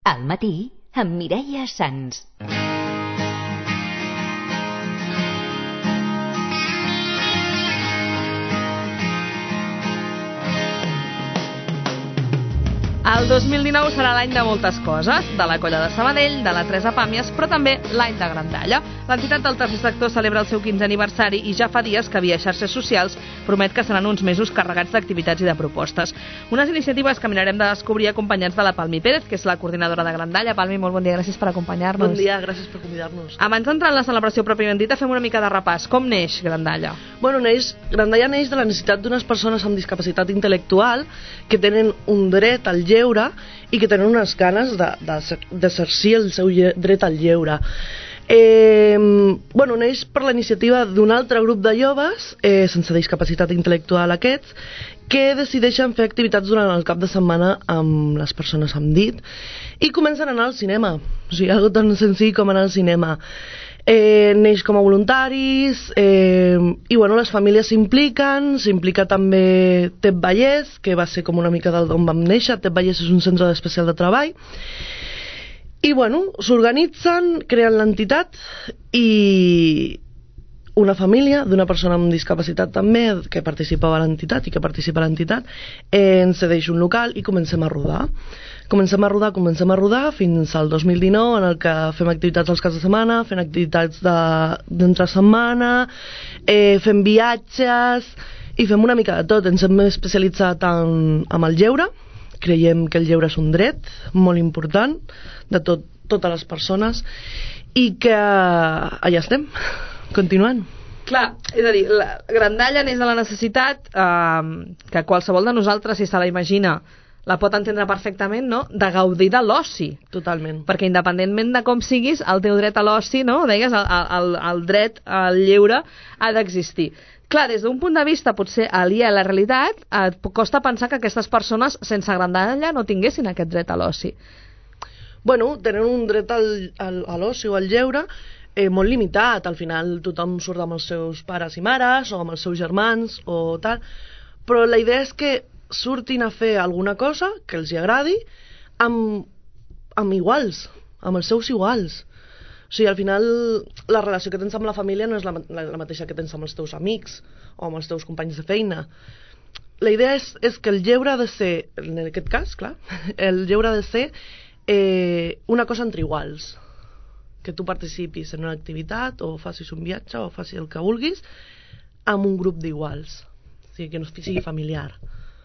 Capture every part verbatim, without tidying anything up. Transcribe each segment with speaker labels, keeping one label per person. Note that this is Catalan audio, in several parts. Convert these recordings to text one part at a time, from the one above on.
Speaker 1: Al matí, amb Mireia Sans.
Speaker 2: El dos mil dinou serà l'any de moltes coses, de la Colla de Sabadell, de la Teresa Pàmies, però també l'any de Grandalla. L'entitat del tercer sector celebra el seu quinzè aniversari i ja fa dies que via xarxes socials promet que seran uns mesos carregats d'activitats i de propostes. Unes iniciatives que mirarem de descobrir acompanyats de la Palmi Pérez, que és la coordinadora de Grandalla. Palmi, molt bon dia, gràcies per acompanyar-nos.
Speaker 3: Bon dia, gràcies per convidar-nos.
Speaker 2: Abans d'entrar en la celebració pròpiament dita, fem una mica de repàs. Com neix Grandalla?
Speaker 3: Bueno, neix, Grandalla neix de la necessitat d'unes persones amb discapacitat intel·lectual que tenen un dret al lleure i que tenen unes ganes d'exercir el seu dret al lleure. Eh, bueno, neix per la iniciativa d'un altre grup de joves eh, sense discapacitat intel·lectual aquests, que decideixen fer activitats durant el cap de setmana amb les persones amb dit i comencen a anar al cinema. O sigui, algo tan senzill com anar al cinema. Eh, neix com a voluntaris eh, i bueno, les famílies s'impliquen, s'implica també Tep Vallès, que va ser com una mica d'on vam néixer. Tep Vallès és un centre especial de treball i bueno, s'organitzen, creen l'entitat i una família d'una persona amb discapacitat també, que participava a l'entitat i que participa a l'entitat, eh, ens cedeix un local i comencem a rodar. Comencem a rodar, comencem a rodar fins al dos mil dinou, en el que fem activitats als caps de setmana, fem activitats d'entre setmana, eh, fem viatges i fem una mica de tot. Ens hem especialitzat en, en el lleure. Creiem que el lleure és un dret molt important de tot, totes les persones i que allà estem, continuant.
Speaker 2: Clar, és a dir, la Grandalla neix de la necessitat eh, que qualsevol de nosaltres, si se la imagina, la pot entendre perfectament, no?, de gaudir de l'oci.
Speaker 3: Totalment.
Speaker 2: Perquè independentment de com siguis, el teu dret a l'oci, no?, deies, el, el, el dret al lleure ha d'existir. Clar, des d'un punt de vista potser aliè a la realitat, et costa pensar que aquestes persones sense Grandalla no tinguessin aquest dret a l'oci.
Speaker 3: Bueno, tenen un dret al, al, a l'oci o al lleure eh, molt limitat. Al final tothom surt amb els seus pares i mares o amb els seus germans o tal, però la idea és que surtin a fer alguna cosa que els hi agradi amb, amb iguals, amb els seus iguals. O sigui, al final la relació que tens amb la família no és la, la, la mateixa que tens amb els teus amics o amb els teus companys de feina. La idea és, és que el lleure ha de ser, en aquest cas, clar, el lleure ha de ser eh, una cosa entre iguals. Que tu participis en una activitat o facis un viatge o facis el que vulguis amb un grup d'iguals. O sigui, que no sigui familiar.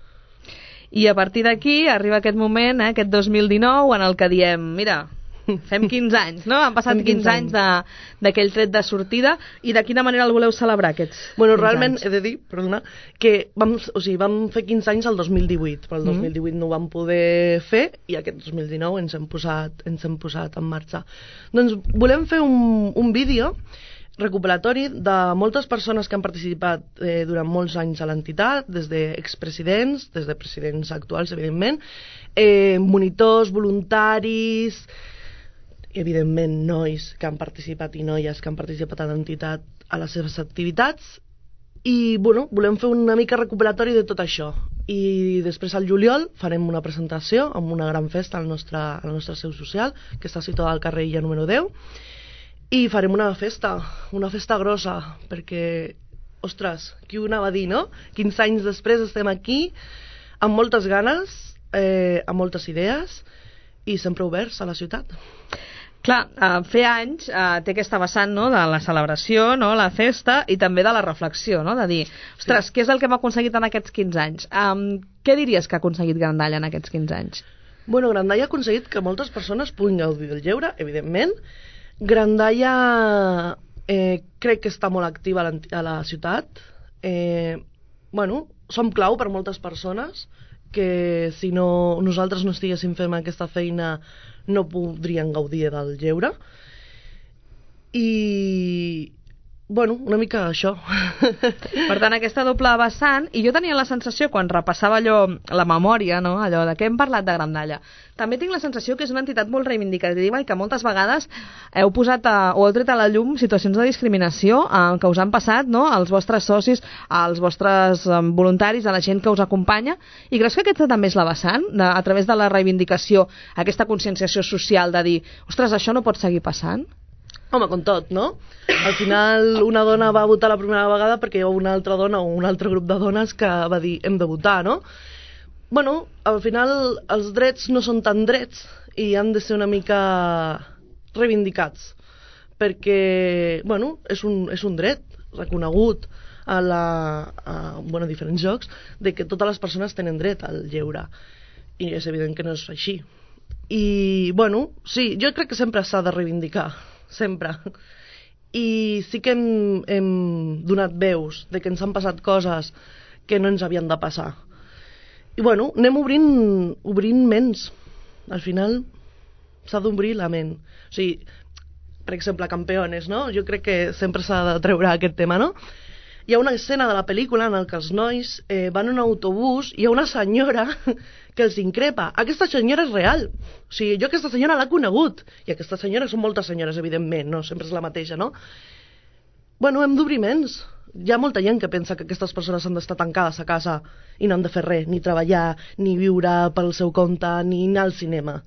Speaker 2: I a partir d'aquí arriba aquest moment, eh, aquest dos mil dinou, en el que diem, mira, fem quinze anys, no? Han passat quinze anys d'aquell tret de sortida. I de quina manera el voleu celebrar, aquests
Speaker 3: bueno, realment anys? He de dir, perdona, que vam, o sigui, vam fer quinze anys el dos mil divuit, però el dos mil divuit mm. no ho vam poder fer i aquest dos mil dinou ens hem posat, ens hem posat en marxa. Doncs volem fer un, un vídeo recuperatori de moltes persones que han participat eh, durant molts anys a l'entitat, des d'expresidents, des de presidents actuals, evidentment, eh, monitors, voluntaris, evidentment nois que han participat i noies que han participat a l'entitat a les seves activitats i bueno, volem fer una mica recuperatori de tot això i després al juliol farem una presentació amb una gran festa al nostre, al nostre seu social que està situada al carrer Illa número deu i farem una festa una festa grossa perquè ostres, qui ho anava a dir, no? quinze anys després estem aquí amb moltes ganes eh, amb moltes idees i sempre oberts a la ciutat.
Speaker 2: Clar, uh, fer anys uh, té aquesta vessant, no?, de la celebració, no?, la festa i també de la reflexió, no?, de dir, ostres, sí. Què és el que hem aconseguit en aquests quinze anys? Um, què diries que ha aconseguit Grandalla en aquests quinze anys?
Speaker 3: Bueno, Grandalla ha aconseguit que moltes persones puguin gaudir del lleure, evidentment. Grandalla eh, crec que està molt activa a la, a la ciutat. Eh, bueno, som clau per moltes persones que si no, nosaltres no estiguéssim fent aquesta feina no podrien gaudir del lleure i bueno, una mica això.
Speaker 2: Per tant, aquesta doble vessant, i jo tenia la sensació, quan repassava allò, la memòria, no? Allò de què hem parlat de Grandalla, també tinc la sensació que és una entitat molt reivindicativa i que moltes vegades heu posat a, o heu tret a la llum situacions de discriminació eh, que us han passat, no?, als vostres socis, als vostres eh, voluntaris, a la gent que us acompanya, i creus que aquesta també és la vessant, de, a través de la reivindicació, aquesta conscienciació social de dir, ostres, això no pot seguir passant?
Speaker 3: Home, com tot, no? Al final una dona va votar la primera vegada perquè hi ha una altra dona o un altre grup de dones que va dir hem de votar, no? Bueno, al final els drets no són tan drets i han de ser una mica reivindicats perquè, bueno, és un, és un dret reconegut a, la, a bueno, diferents jocs de que totes les persones tenen dret al lleure i és evident que no és així. I, bueno, sí, jo crec que sempre s'ha de reivindicar, sempre. I sí que hem, hem donat veus de que ens han passat coses que no ens havien de passar. I, bueno, anem obrint, obrint ments. Al final s'ha d'obrir la ment. O sigui, per exemple, Campeones, no? Jo crec que sempre s'ha de treure aquest tema, no? Hi ha una escena de la pel·lícula en què els nois eh, van en un autobús i hi ha una senyora que els increpa. Aquesta senyora és real. O sigui, jo aquesta senyora l'he conegut. I aquesta senyora, són moltes senyores, evidentment, no? Sempre és la mateixa, no? Bueno, hem d'obrir ments. Hi ha molta gent que pensa que aquestes persones han d'estar tancades a casa i no han de fer res, ni treballar, ni viure pel seu compte, ni anar al cinema.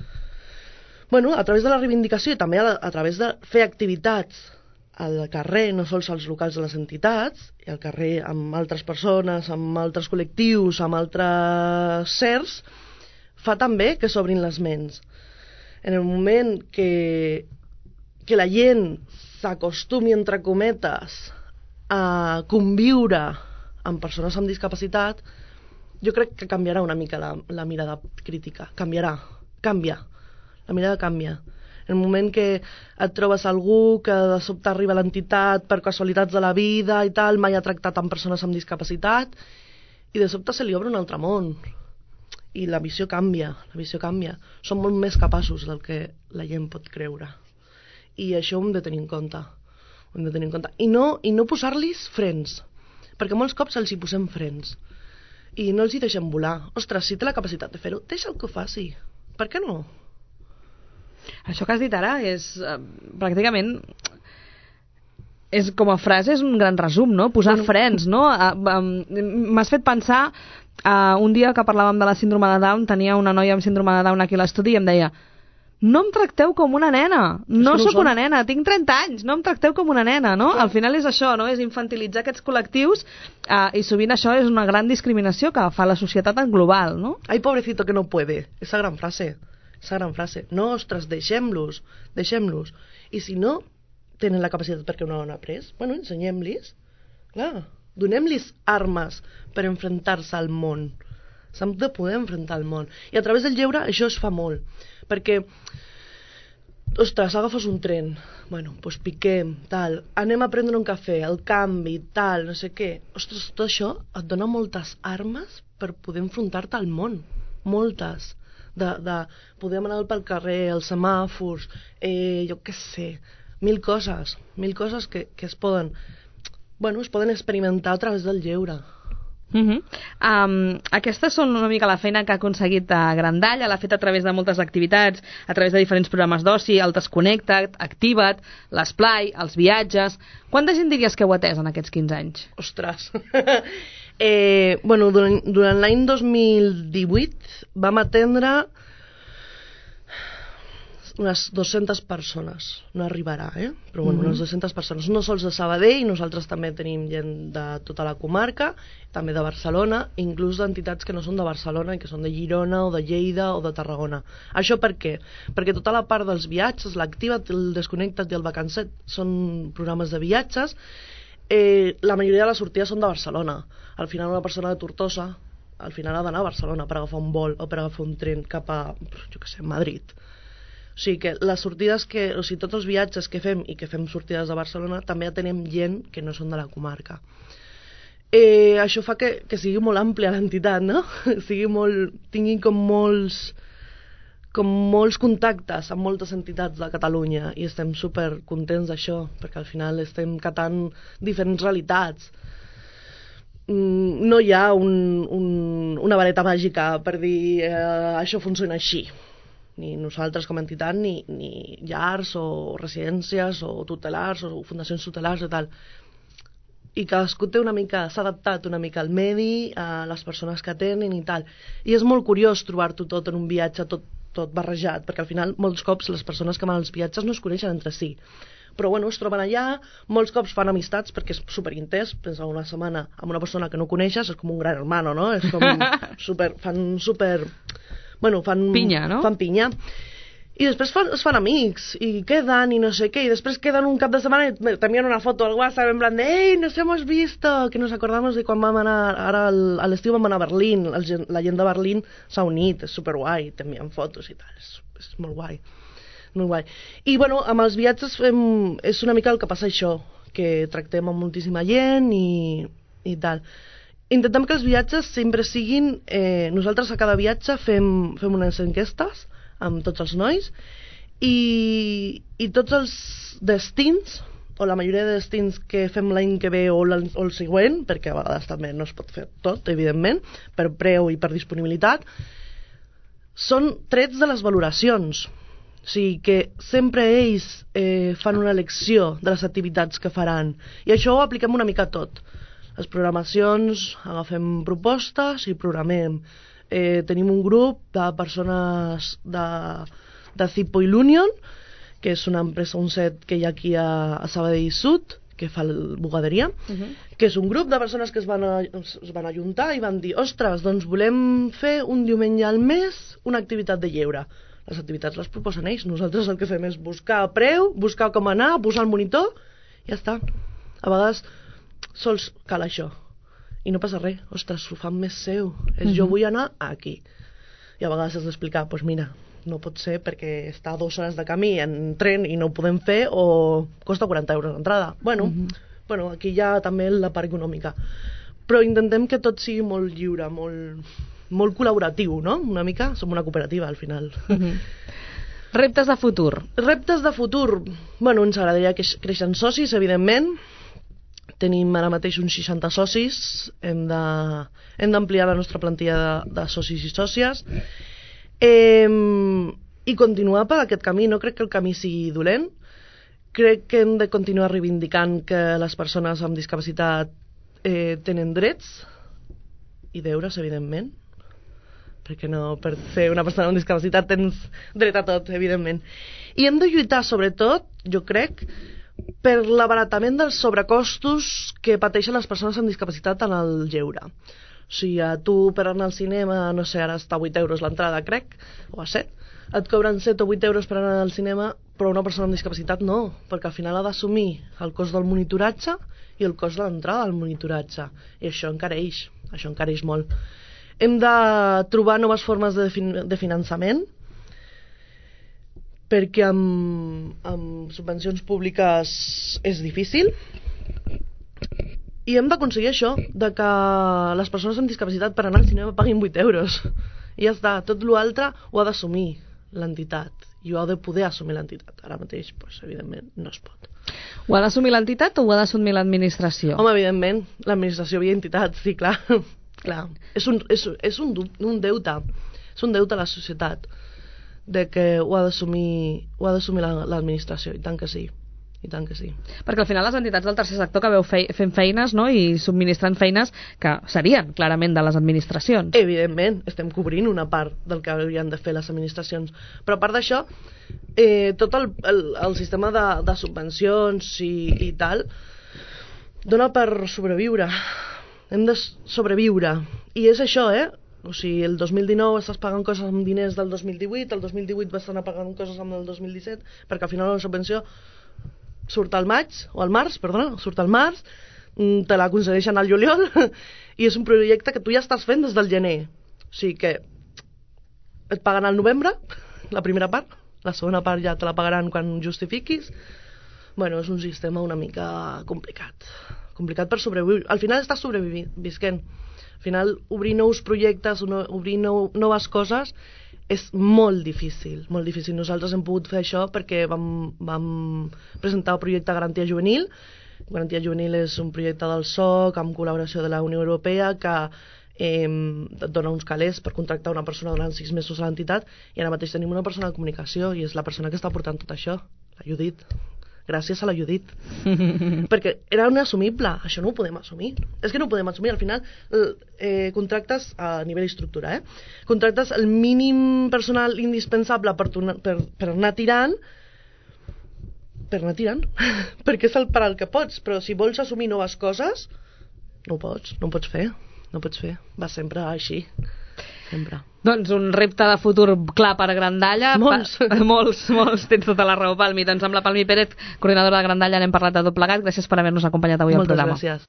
Speaker 3: Bueno, a través de la reivindicació i també a, a través de fer activitats al carrer, no sols als locals de les entitats, i al carrer amb altres persones, amb altres col·lectius, amb altres sers, fa també que s'obrin les ments. En el moment que, que la gent s'acostumi, entre cometes, a conviure amb persones amb discapacitat, jo crec que canviarà una mica la, la mirada crítica. Canviarà, canvia. La mirada canvia. En el moment que et trobes algú que de sobte arriba a l'entitat per casualitats de la vida i tal, mai ha tractat amb persones amb discapacitat, i de sobte se li obre un altre món. I la visió canvia, la visió canvia. Som molt més capaços del que la gent pot creure. I això ho hem de tenir en compte. Ho hem de tenir en compte. I no, i no posar-los frens, perquè molts cops els hi posem frens. I no els hi deixem volar. Ostres, si té la capacitat de fer-ho, deixa'l que ho faci. Per què no?
Speaker 2: Això que has dit ara és eh, pràcticament és com a frase és un gran resum, no? Posar bueno. frens, no? Uh, um, m'has fet pensar uh, un dia que parlàvem de la síndrome de Down, tenia una noia amb síndrome de Down aquí a l'estudi i em deia no em tracteu com una nena, no sóc no una nena, tinc trenta anys, no em tracteu com una nena, no? Clar. Al final és això, no? És infantilitzar aquests col·lectius uh, i sovint això és una gran discriminació que fa la societat en global, no?
Speaker 3: Ai, pobrecito que no puede, esa gran frase. Esa gran frase. No, ostres, deixem-los, deixem-los. I si no tenen la capacitat perquè no l'han après, bueno, ensenyem-los. Clar, donem-los armes per enfrontar-se al món. S'han de poder enfrontar al món. I a través del lleure això es fa molt. Perquè, ostres, agafes un tren, bueno, doncs piquem, tal, anem a prendre un cafè, el canvi, tal, no sé què. Ostres, tot això et dona moltes armes per poder enfrontar-te al món. Moltes. De, de poder anar pel carrer, els semàfors, eh, jo què sé, mil coses, mil coses que, que es poden, bueno, es poden experimentar a través del lleure.
Speaker 2: Uh -huh. um, aquestes són una mica la feina que ha aconseguit a Grandalla, l'ha fet a través de moltes activitats, a través de diferents programes d'oci, el Desconnecta't, Activa't, l'Esplai, els viatges. Quanta gent diries que heu atès en aquests quinze anys?
Speaker 3: Ostres! eh, bueno, durant, durant l'any dos mil divuit vam atendre unes dues-centes persones, no arribarà, eh? Però bueno, mm-hmm. unes dues-centes persones, no sols de Sabadell, nosaltres també tenim gent de tota la comarca, també de Barcelona, inclús d'entitats que no són de Barcelona i que són de Girona o de Lleida o de Tarragona. Això per què? Perquè tota la part dels viatges, l'Activa't, el Desconnecta't i el Vacanset són programes de viatges, eh, la majoria de les sortides són de Barcelona. Al final una persona de Tortosa al final ha d'anar a Barcelona per agafar un vol o per agafar un tren cap a, jo què sé, Madrid. O sigui que les sortides que, o sigui, tots els viatges que fem i que fem sortides de Barcelona també atenem gent que no són de la comarca. Eh, això fa que, que sigui molt àmplia l'entitat, no? sigui molt, tinguin com molts com molts contactes amb moltes entitats de Catalunya i estem super contents d'això, perquè al final estem catant diferents realitats. No hi ha un, un, una vareta màgica per dir eh, això funciona així. Ni nosaltres com a entitat, ni, ni llars o residències o tutelars o fundacions tutelars i tal. I cadascú té una mica, s'ha adaptat una mica al medi, a les persones que tenen i tal. I és molt curiós trobar-t'ho tot en un viatge tot, tot barrejat, perquè al final molts cops les persones que van als viatges no es coneixen entre si. Però bueno, es troben allà, molts cops fan amistats perquè és superintès, pensa una setmana amb una persona que no coneixes, és com un gran hermano, no? És com super, fan super... Bueno, fan
Speaker 2: pinya, no?
Speaker 3: Fan pinya. I després fan, es fan amics, i queden, i no sé què, i després queden un cap de setmana i t'envien una foto al WhatsApp en plan de «Ei, nos hemos visto!», que nos acordamos de quan vam anar, ara a l'estiu vam anar a Berlín, la gent de Berlín s'ha unit, és superguai, t'envien fotos i tal, és, és molt guai, molt guai. I bueno, amb els viatges fem, és una mica el que passa això, que tractem amb moltíssima gent i, i tal. Intentem que els viatges sempre siguin, eh, nosaltres a cada viatge fem, fem unes enquestes, amb tots els nois, i, i tots els destins, o la majoria de destins que fem l'any que ve o, o el següent, perquè a vegades també no es pot fer tot, evidentment, per preu i per disponibilitat, són trets de les valoracions. O sigui que sempre ells eh, fan una elecció de les activitats que faran, i això ho apliquem una mica a tot. Les programacions, agafem propostes i programem. Eh, tenim un grup de persones de, de Zippo i l'Union, que és una empresa, un set que hi ha aquí a, a Sabadell Sud, que fa el bugaderia, uh-huh. que és un grup de persones que es van, a, es van ajuntar i van dir ostres, doncs volem fer un diumenge al mes una activitat de lleure. Les activitats les proposen ells, nosaltres el que fem és buscar preu, buscar com anar, posar el monitor, i ja està. A vegades sols cal això. I no passa res, ostres, ho fan més seu, és mm-hmm. jo vull anar aquí. I a vegades has d'explicar, doncs pues mira, no pot ser perquè està dues hores de camí en tren i no ho podem fer o costa quaranta euros l'entrada. Bueno, mm-hmm. bueno, aquí hi ha també la part econòmica. Però intentem que tot sigui molt lliure, molt, molt col·laboratiu, no? Una mica, som una cooperativa al final.
Speaker 2: Mm-hmm. Reptes de futur.
Speaker 3: Reptes de futur. Bueno, ens agradaria que creixen socis, evidentment. Tenim ara mateix uns seixanta socis, hem de, hem d'ampliar la nostra plantilla de, de socis i sòcies eh, i continuar per aquest camí. No crec que el camí sigui dolent, crec que hem de continuar reivindicant que les persones amb discapacitat eh, tenen drets i deures, evidentment, perquè no, per ser una persona amb discapacitat tens dret a tot, evidentment, i hem de lluitar sobretot, jo crec, per l'abaratament dels sobrecostos que pateixen les persones amb discapacitat en el lleure. O sigui, a tu per anar al cinema, no sé, ara està a vuit euros l'entrada, crec, o a set, et cobren set o vuit euros per anar al cinema, però una persona amb discapacitat no, perquè al final ha d'assumir el cost del monitoratge i el cost de l'entrada al monitoratge, i això encareix, això encareix molt. Hem de trobar noves formes de, fin de finançament, perquè amb, amb subvencions públiques és difícil, i hem d'aconseguir això, de que les persones amb discapacitat per anar al cinema paguin vuit euros. I ja està, tot l'altre ho ha d'assumir l'entitat, i ho ha de poder assumir l'entitat. Ara mateix, doncs, evidentment, no es pot.
Speaker 2: Ho ha d'assumir l'entitat o ho ha d'assumir l'administració?
Speaker 3: Home, evidentment, l'administració via entitat, sí, clar. clar. És, un, és, és un, un deute, és un deute a la societat, de que ho ha d'assumir ho ha d'assumir l'administració, i tant que sí, i tant que sí.
Speaker 2: Perquè al final les entitats del tercer sector que veu fe fent feines, no?, i subministrant feines que serien clarament de les administracions.
Speaker 3: Evidentment, estem cobrint una part del que haurien de fer les administracions, però a part d'això, eh, tot el, el, el sistema de, de subvencions i, i tal dona per sobreviure, hem de sobreviure, i és això, eh? O sigui, el dos mil dinou estàs pagant coses amb diners del dos mil divuit, el dos mil divuit vas anar pagant coses amb el dos mil disset, perquè al final la subvenció surt al maig, o al març, perdona, surt al març, te la concedeixen al juliol, i és un projecte que tu ja estàs fent des del gener. O sigui que et paguen al novembre, la primera part, la segona part ja te la pagaran quan justifiquis. Bueno, és un sistema una mica complicat, complicat per sobreviure. Al final estàs sobrevisquent. Al final, obrir nous projectes, obrir nou, noves coses, és molt difícil, molt difícil. Nosaltres hem pogut fer això perquè vam, vam presentar el projecte Garantia Juvenil. Garantia Juvenil és un projecte del S O C amb col·laboració de la Unió Europea que eh, et dona uns calés per contractar una persona durant sis mesos a l'entitat, i ara mateix tenim una persona de comunicació i és la persona que està portant tot això, la Judit. Gràcies a la Judit. Perquè era inassumible, això no ho podem assumir. És que no ho podem assumir, al final eh, contractes a nivell estructura, eh? Contractes el mínim personal indispensable per, tornar, per, per anar tirant, per anar tirant, perquè és el per al que pots, però si vols assumir noves coses, no ho pots, no ho pots fer, no ho pots fer, va sempre així, sempre.
Speaker 2: Doncs un repte de futur clar per a Grandalla.
Speaker 3: Molts.
Speaker 2: Pa molts, molts, tens tota la raó, Palmi. Doncs amb la Palmi Pérez, coordinadora de Grandalla, n'hem parlat de tot plegat. Gràcies per haver-nos acompanyat avui al programa.
Speaker 3: Moltes gràcies.